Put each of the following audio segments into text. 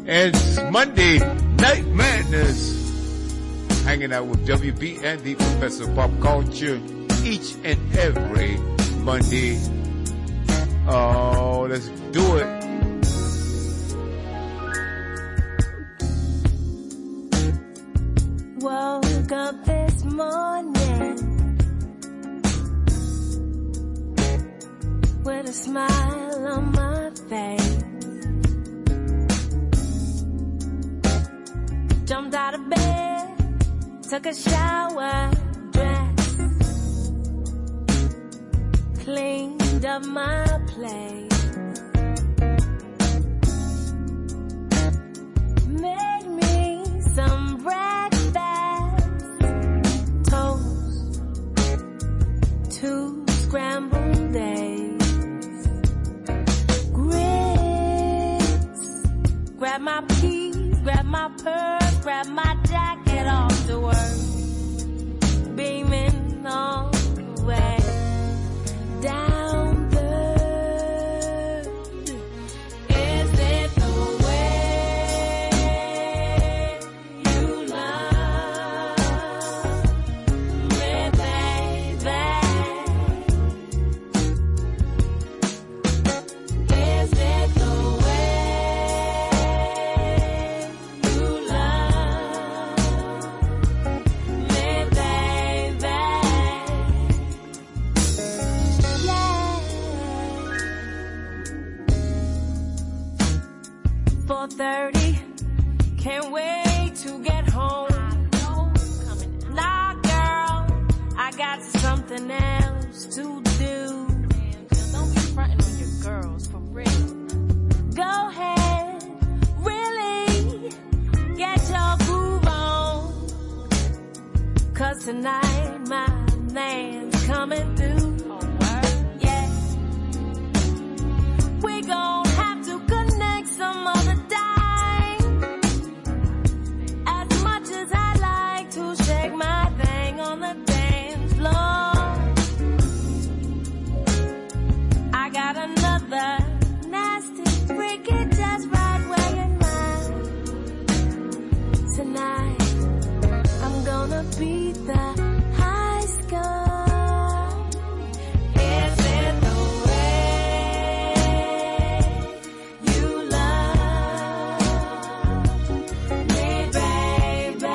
It's Monday Night Madness. Hanging out with WB and the Professor of Pop Culture each and every Monday. Oh, let's do it. Woke up this morning with a smile on my face. Jumped out of bed, took a shower, dressed, cleaned up my place, made me some breakfast, toast, 2 scrambled eggs, grits, grab my keys, grab my purse, grab my jacket off to work, beaming all the way down the. Is it the way you love me, baby? Is it the Can't wait to get home. Nah, girl, I got something else to do. Don't be frontin' on your girls, for real. Go ahead, really get your groove on. 'Cause tonight my man's coming through. Oh, word? Yeah. We gon' have to connect some other time. Shake my thing on the dance floor. I got another nasty freaky just right where you're mine. Tonight, I'm gonna beat the high score. Is it the way you love me, baby?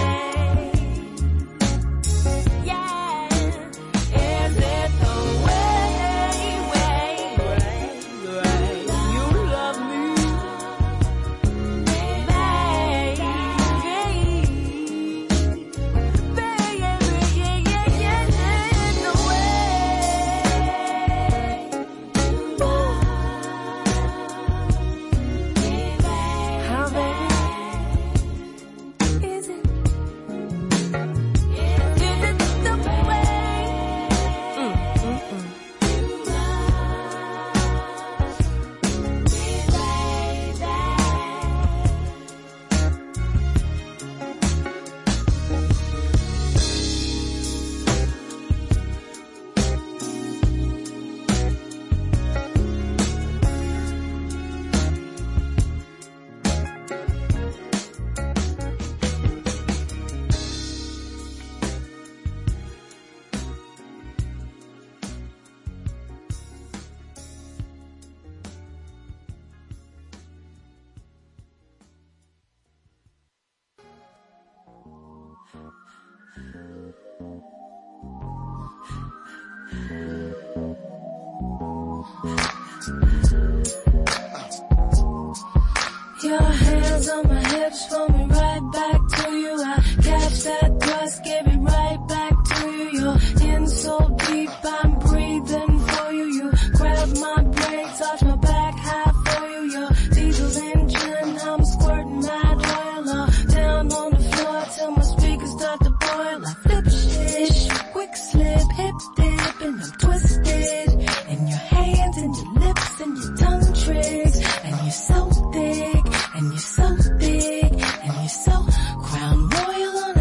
Your hands on my hips, pull me right back to you. I catch that thrust, give it right back to you. You're in so deep, I'm breathing for you. You grab my brain, touch my back half for you. Your diesel engine, I'm squirting mad oil all down on the floor till my speakers start to boil. I flip shit, quick slip, hip dip, and I'm twisted. And your hands and your lips and your tongue tricks, and you're so thick. And you're so big, and you're so Crown Royal on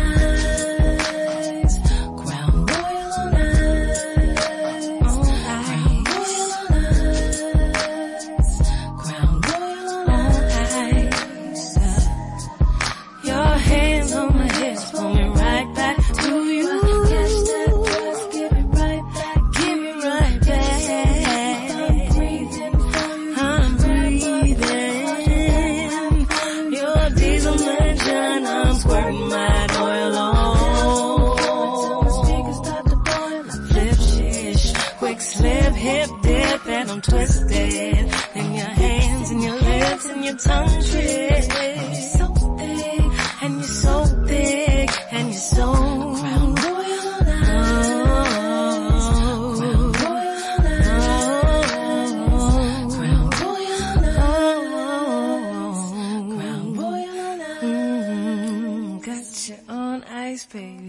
ice, Crown Royal on ice, Crown Royal on ice, Crown Royal on ice. your tongue trick. And you're so thick, and you're so thick, and you're so Crown Royal on ice. Crown Royal on ice. Crown Royal on ice. Crown Royal on ice. Got you on ice, baby.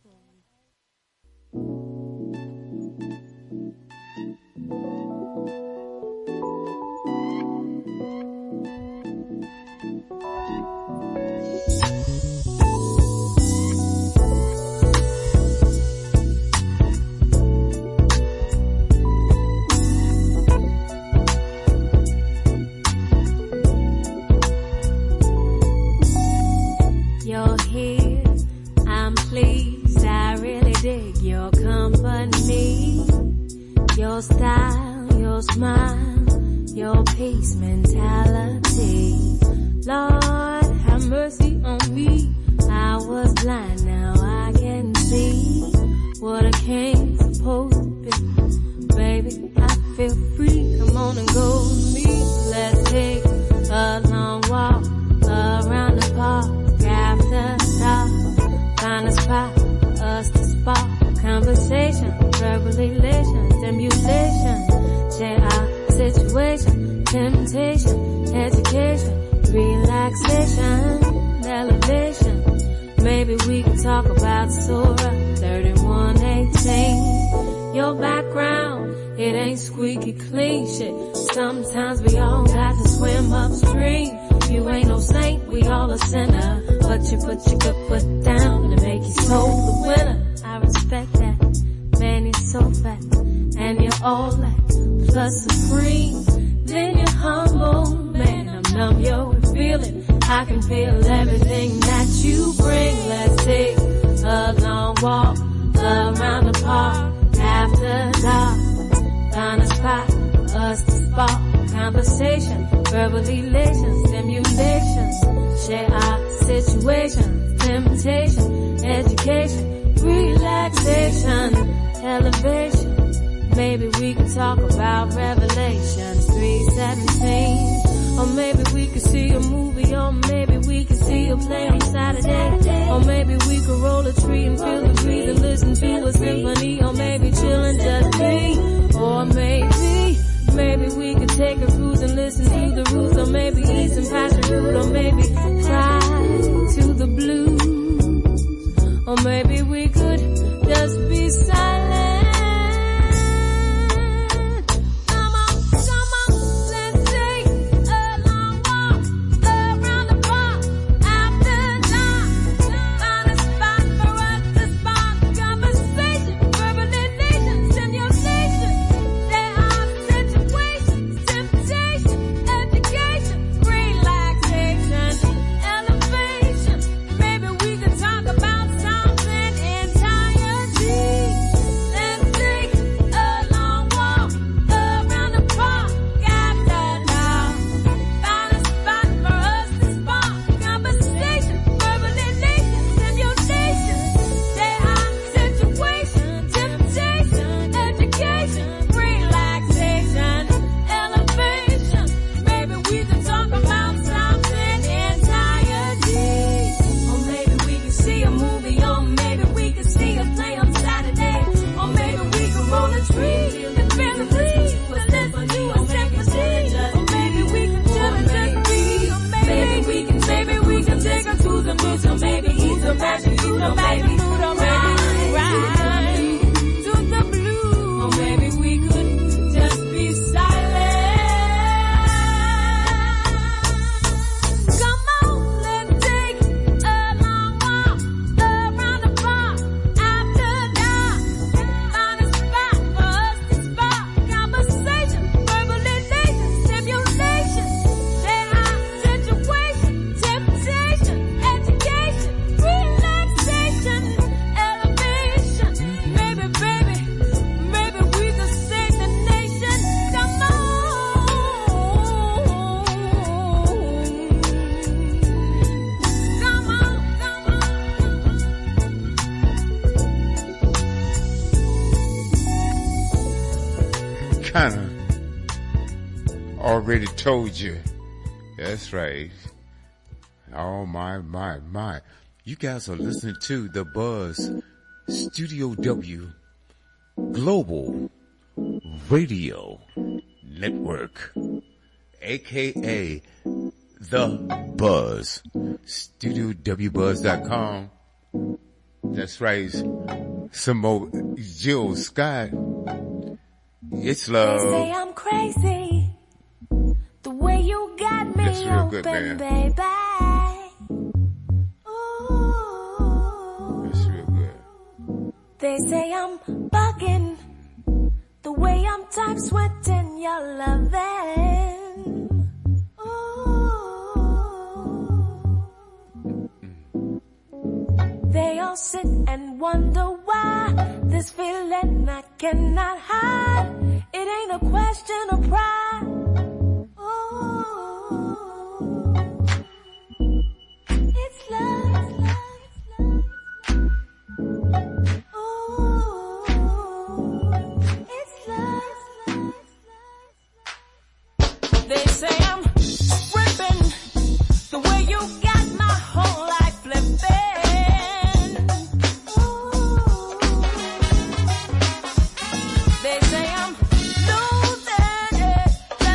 You're here, I'm pleased, I really dig your company. Your style, your smile, your peace mentality. Lord, have mercy on me. I was blind, now I can see what a king's supposed to be. Baby, I feel free, come on and go with me. Let's take a long walk around the park. After dark, find a spot for us to spark conversation, verbal elation, stimulation, share our situation, temptation, education, relaxation, elevation. Maybe we can talk about Surah 31:18. Your background, it ain't squeaky clean shit. Sometimes we all got to swim upstream. You ain't no saint, we all a sinner. But you put your good foot down to make your soul the winner. I respect that. Man, you're so fat. And you're all that. Plus supreme. Then you're humble. Man, I'm numb, you're feeling. I can feel everything that you bring. Let's take a long walk around the park. After dark, find a spot for us to spark conversation, verbal elation, stimulation, share our situation, temptation, education, relaxation, elevation. Maybe we could talk about Revelations 3:17. Or maybe we could see a movie, or maybe we could see a play on Saturday. Or maybe we could roll a tree and feel the breeze and listen to a symphony. Or maybe chill and just be. Or maybe we could take a cruise and listen to the roots. Or maybe eat some passion fruit. Or maybe cry to the blues. Or maybe we could just be silent. Already told you That's right. Oh my. You guys are listening to the Buzz Studio W Global Radio Network, aka The Buzz. StudioWBuzz.com. That's right. Some more Jill Scott. It's love. They say I'm crazy. The way you got me That's real good, open, man. baby. Ooh. That's real good. They say I'm bugging. The way I'm type sweating your loving. Ooh. They all sit and wonder why this feeling I cannot hide. It ain't a question of pride. Ooh. It's love. Ooh. It's love. They say I'm tripping. The way you got my whole life flipping. Ooh. They say I'm losing it.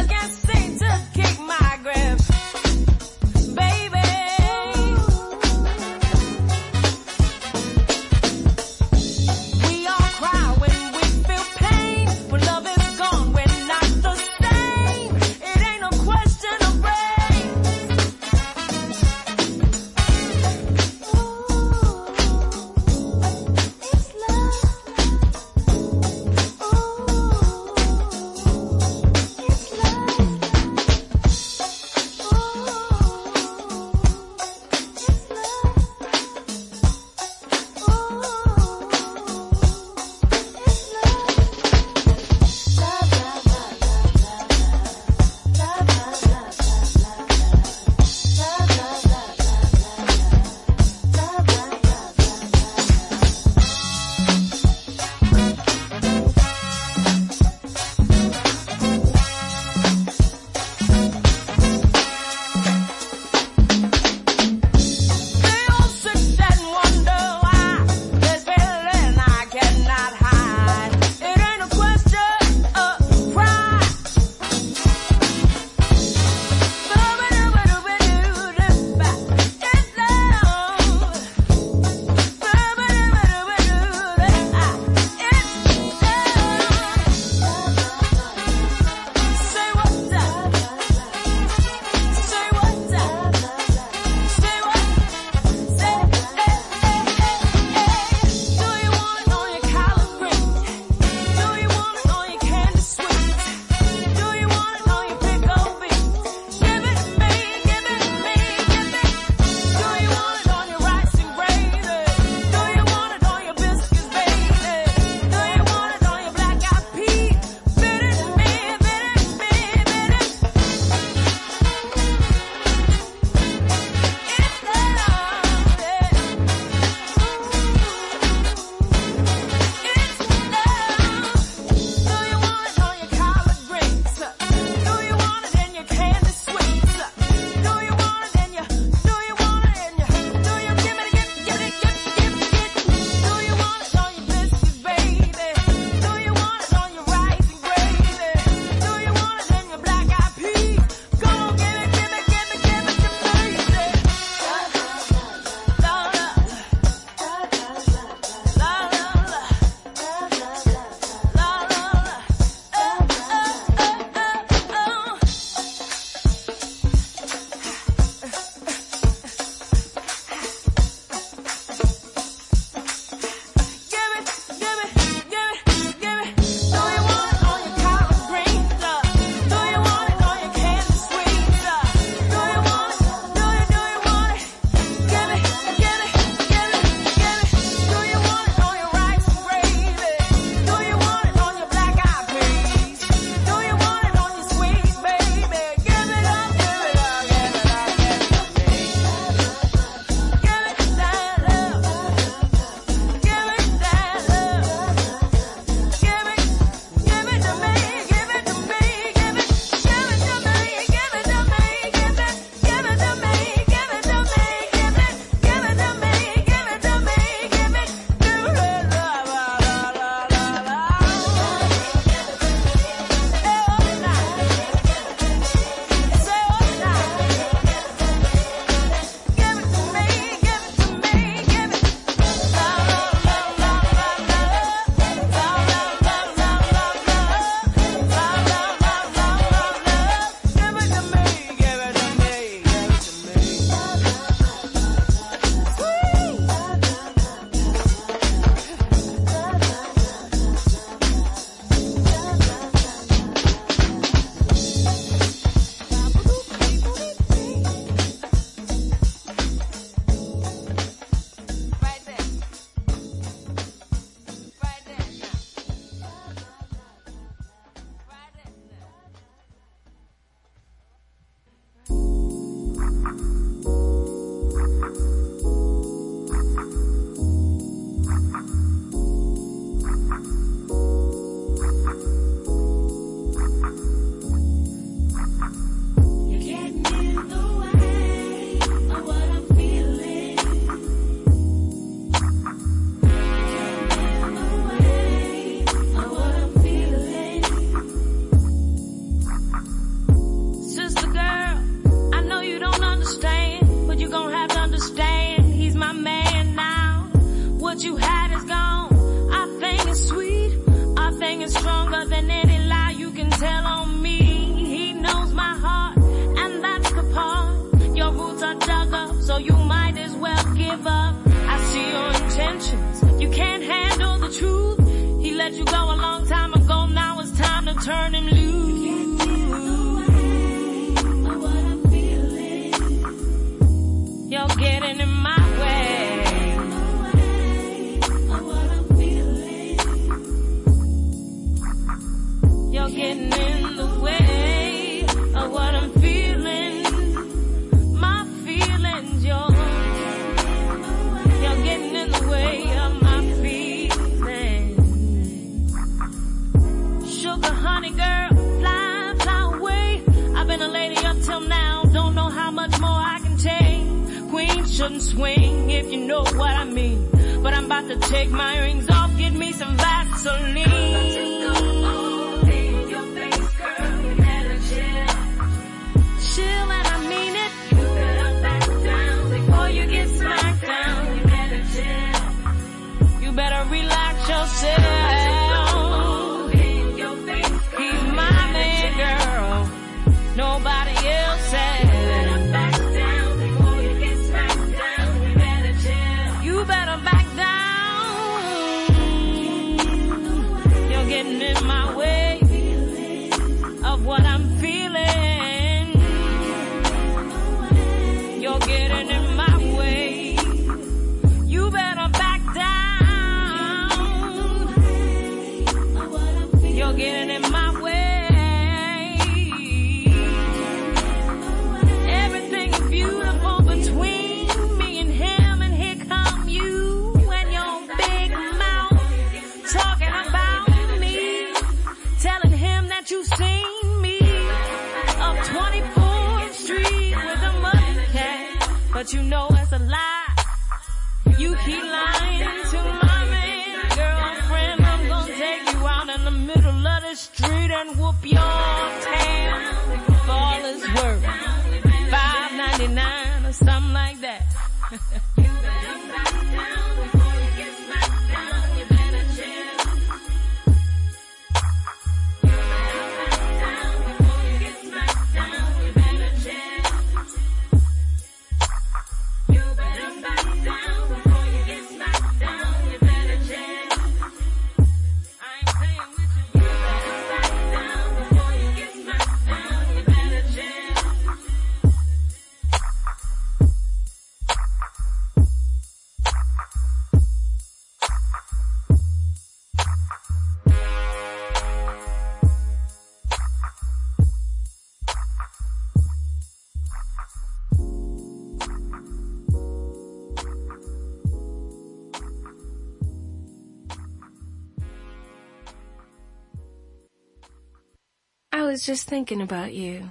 I was just thinking about you.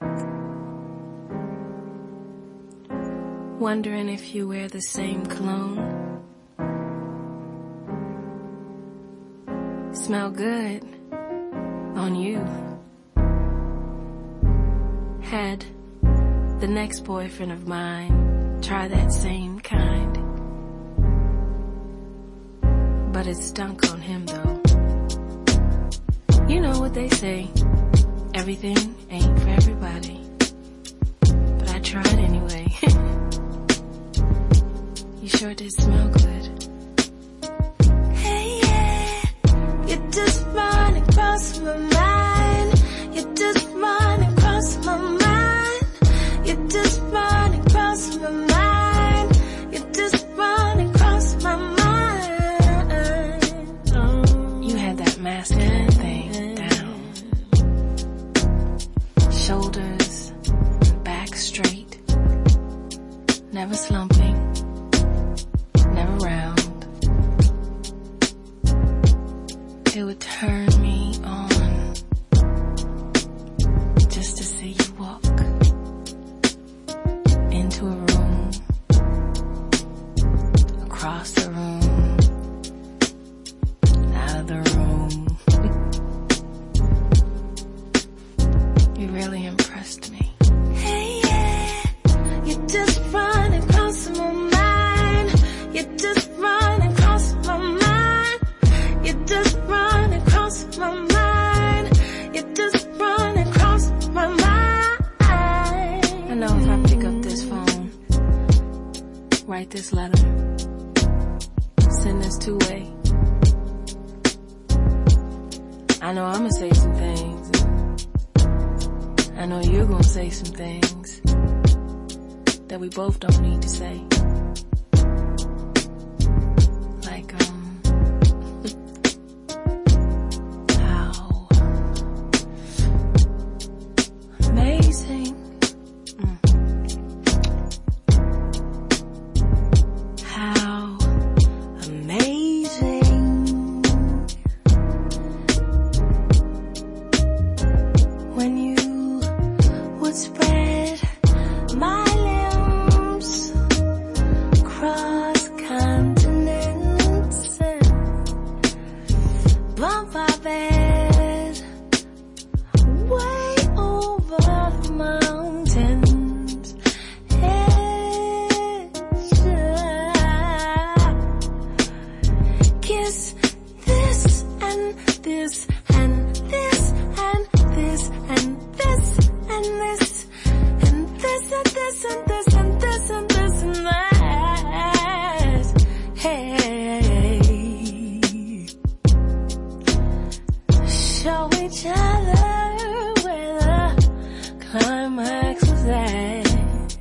Wondering if you wear the same cologne. Smell good on you. Had the next boyfriend of mine try that same kind. But it stunk on him though. You know what they say, everything ain't for everybody. But I tried anyway. You sure did smell good. Hey, yeah, you just run across my mind. You just run across my mind. You just run across my mind. You just run across my mind. You had that masculine thing down. Shoulders and back straight. never slumping, never round. It would turn me on just to see you walk into a room, across the room, out of the room. You really impressed me. Hey, yeah, you just run across my mind. You just run across my mind. You just run across my mind. You just run across my mind. I know if I pick up this phone, write this letter, send this two-way, I know I'ma say some things. I know you're gonna say some things that we both don't need to say. Like, how amazing. How amazing. When you would spread my limbs across continents and bump our bed way over the mountains. Kiss this and this and this and this and this and this and this and this and this and this and this and that. Hey, show each other where the climax was at.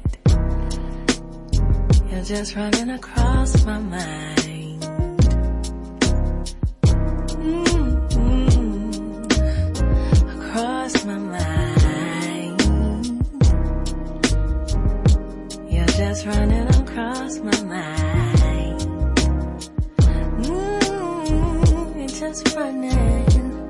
You're just running across my mind. Across my mind. You're just running across my mind. You're just running.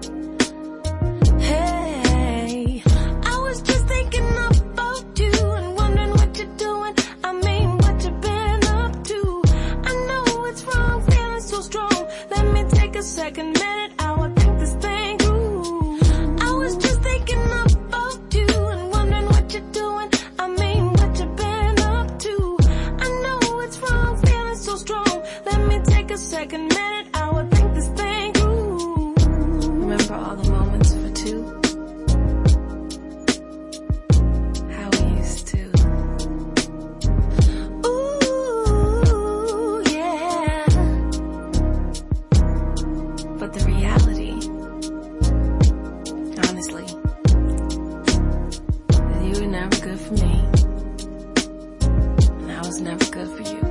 Hey, I was just thinking about you and wondering what you're doing. I mean, what you've been up to. I know it's wrong, feeling so strong. Let me take a second minute. I would think this thing through. I was just thinking about you and wondering what you're doing. I mean, what you've been up to. I know it's wrong, feeling so strong. Let me take a second minute. I would think this thing through. Remember all the moments for two? How we used to. Ooh, yeah. But the reality, honestly, is you were never good for me, and I was never good for you.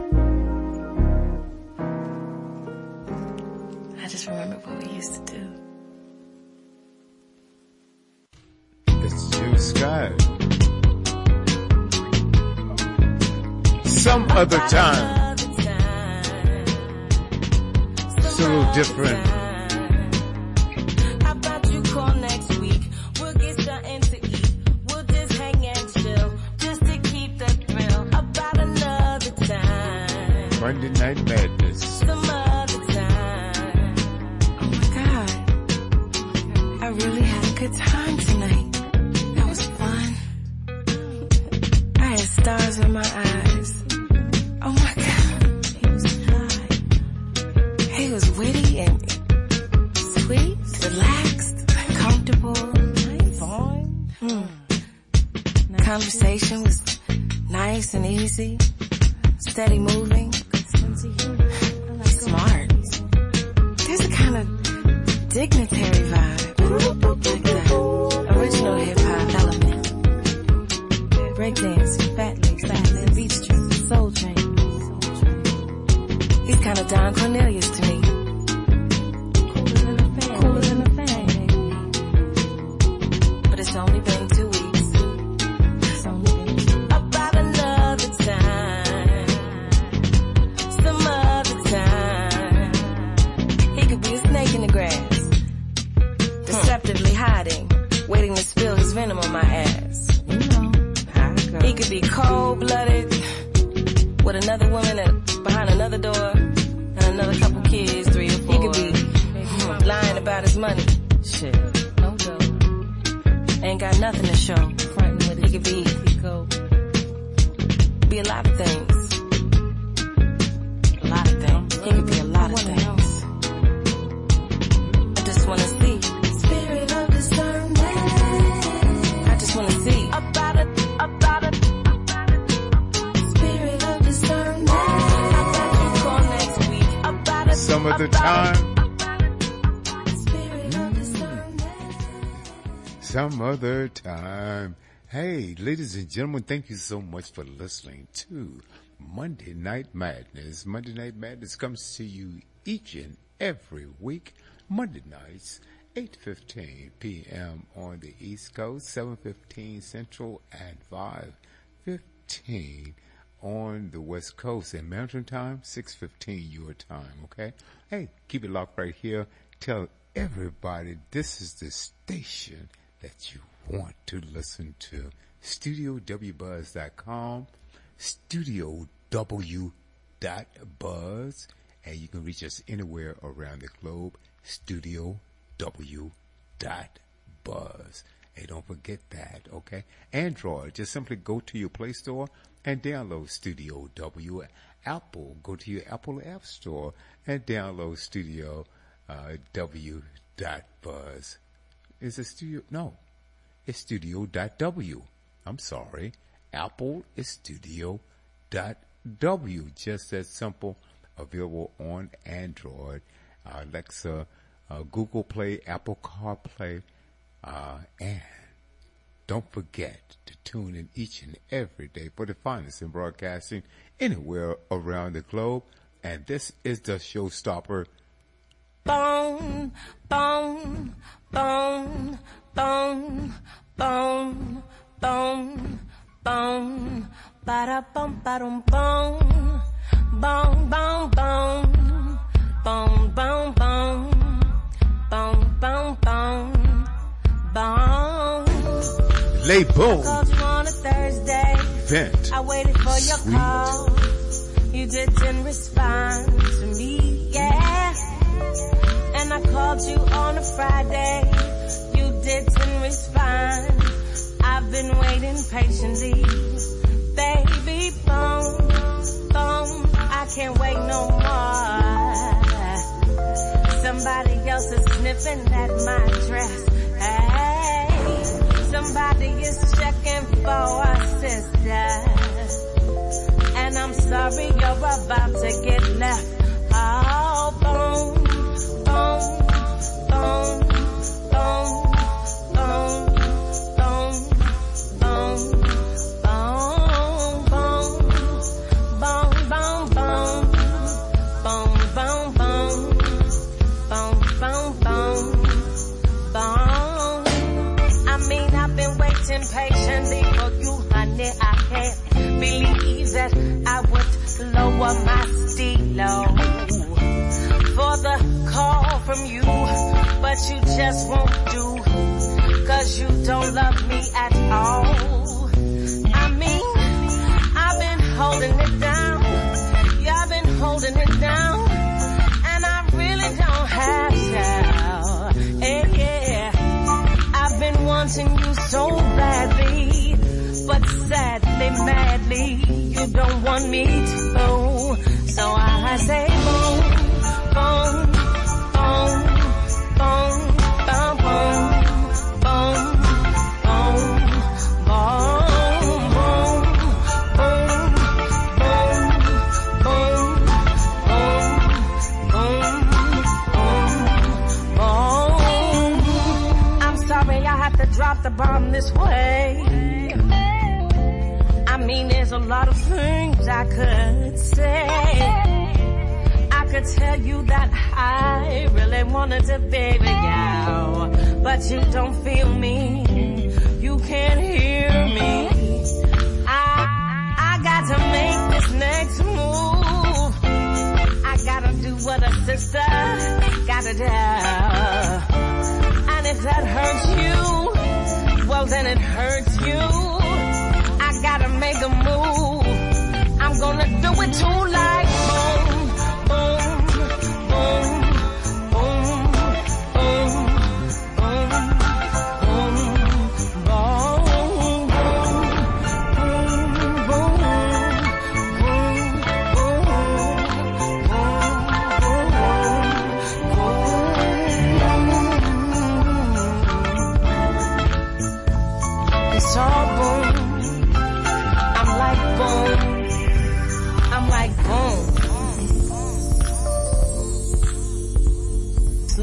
I just remember what we used to do. It's June Sky. Some other time. It's a little different. How about you call next week? We'll get something to eat. We'll just hang and chill, just to keep the thrill. About another time, Monday Night Madness. some other time. Oh my God. I really had a good time tonight. That was fun. I had stars in my eyes. Oh my God. He was high. He was witty and sweet, relaxed, comfortable, fine. Conversation was nice and easy, steady moving, smart. There's a kind of dignitary vibe, like the original hip-hop element. Breakdancing, fat legs, beat street, soul train. He's kind of Don Cornelius to me. Cooler than a fan. But it's only been 2 weeks. It's only been 2 weeks. About another time, another woman behind another door and another couple kids, 3 or 4. He could be lying about his money. Shit. No joke. Ain't got nothing to show. He could be a lot of things. A lot of things. He could be a lot of things. I just wanna see. Spirit of discernment. I just wanna see. About it. Spirit of discernment. I'll bet you call next week. About it. Some other time. Spirit of discernment. Some other time. Hey, ladies and gentlemen, thank you so much for listening to Monday Night Madness. Monday Night Madness comes to you each and every week, Monday nights, 8:15 p.m. on the East Coast, 7:15 Central, and 5:15 on the West Coast. And Mountain Time, 6:15 your time, okay? Hey, keep it locked right here. Tell everybody this is the station that you want to listen to. StudioWBuzz.com, StudioW.Buzz, and you can reach us anywhere around the globe, StudioW.Buzz. Hey, don't forget that, okay? Android, just simply go to your Play Store and download Studio W. Apple, go to your Apple App Store and download Studio W.Buzz. Is it Studio? No. It's Studio.W. I'm sorry. Apple is Studio.W. Just that simple. Available on Android, Alexa, Google Play, Apple CarPlay, and don't forget to tune in each and every day for the finest in broadcasting anywhere around the globe. And this is the showstopper. Bone, bone, bone, bone, bone, bone, bone, ba-da-bum, ba-dum, bone, bone, bone, bone, bone, bone, bone, bone, bone, bone, bone. Lay bone. I called you on a Thursday. Vent. I waited for your Sweet. call. You didn't respond to me, yeah. And I called you on a Friday. You didn't respond. I've been waiting patiently. Baby, bone, bone, I can't wait no more. Somebody else is sniffing at my dress. Hey, somebody is checking for a sister. And I'm sorry you're about to get left. Oh, bone, bone, bone, bone, bone, bone, bone, bone, bone, bone, bone, bone, bone, bone, bone, bone, bone, bone. I mean, I've been waiting patiently for you, honey. I can't believe that I would lower my stilo for the call from you, but you just won't do, 'cause you don't love me at all. I mean, I've been holding it down, yeah, I've been holding it down, and I really don't have to, yeah. I've been wanting you so badly, but sadly, madly, you don't want me to, so I say boom, boom, boom, boom, boom, boom, boom, boom, boom, boom, boom, boom, I'm sorry I have to drop the bomb this way. I mean, there's a lot of things I could say. I could tell you that I really wanted to baby you, but you don't feel me. You can't hear me. I got to make this next move. I gotta do what a sister gotta do. And if that hurts you, well then it hurts you. I gotta make a move. I'm gonna do it too.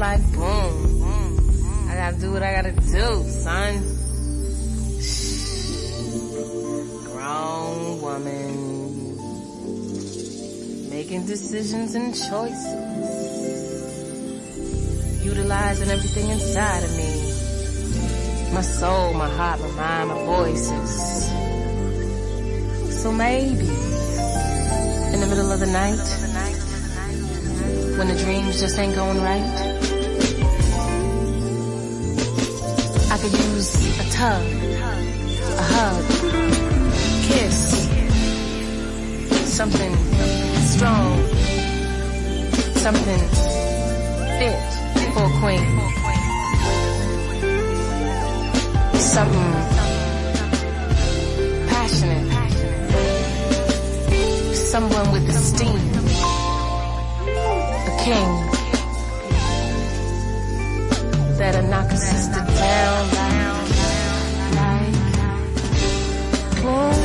like boom. I gotta do what I gotta do, son. Grown woman. Making decisions and choices. Utilizing everything inside of me. My soul, my heart, my mind, my voices. So maybe, in the middle of the night, when the dreams just ain't going right, I could use a tug, a hug, kiss, something strong, something fit for a queen, something passionate, someone with esteem, a king that'll knock a sister down like boom.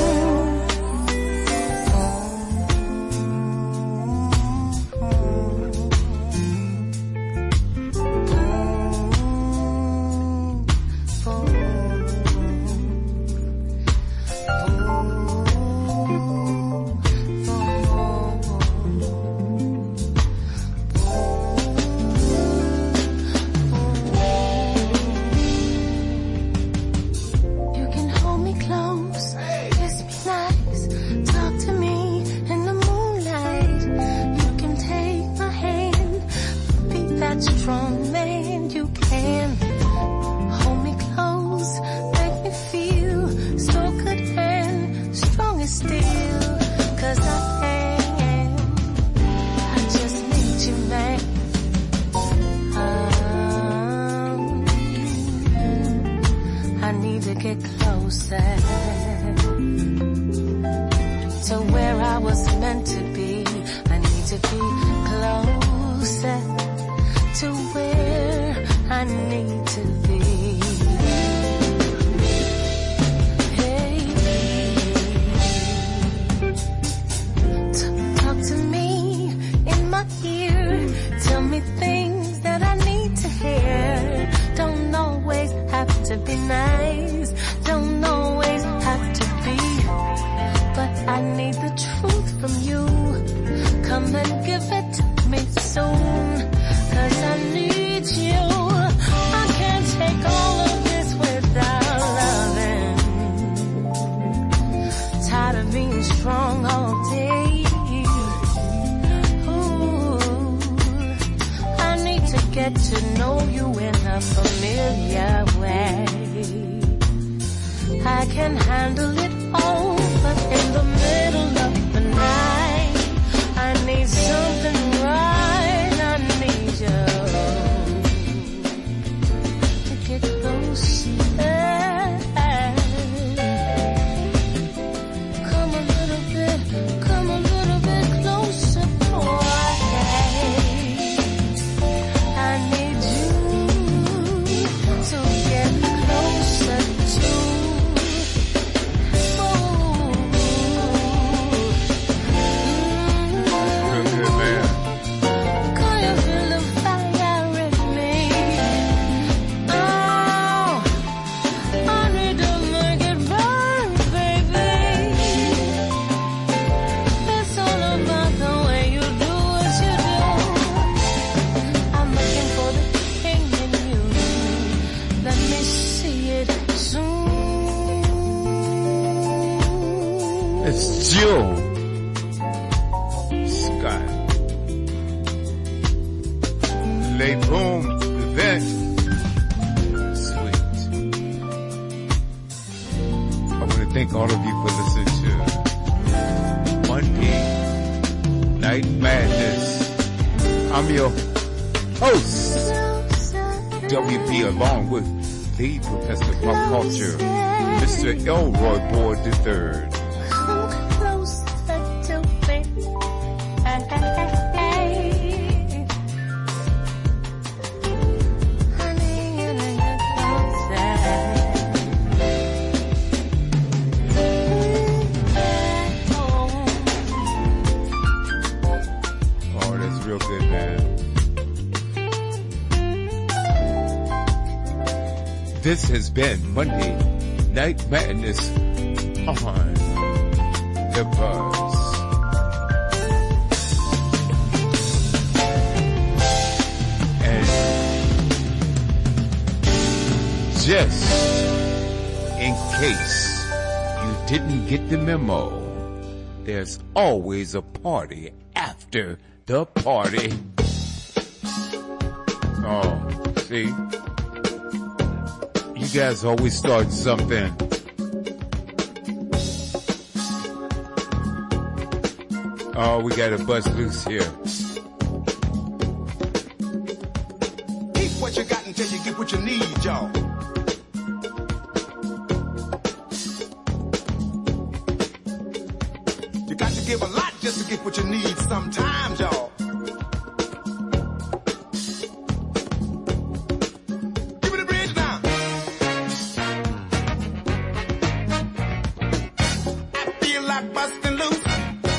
Professor Pop Culture, Mr. Elroy Boyd III. Oh, this has been Monday Night Madness on The Buzz. And just in case you didn't get the memo, there's always a party after the party. Oh, see? You guys always start something. Oh, we got to bust loose here. Keep what you got until you get what you need, y'all. You got to give a lot just to get what you need sometimes, y'all.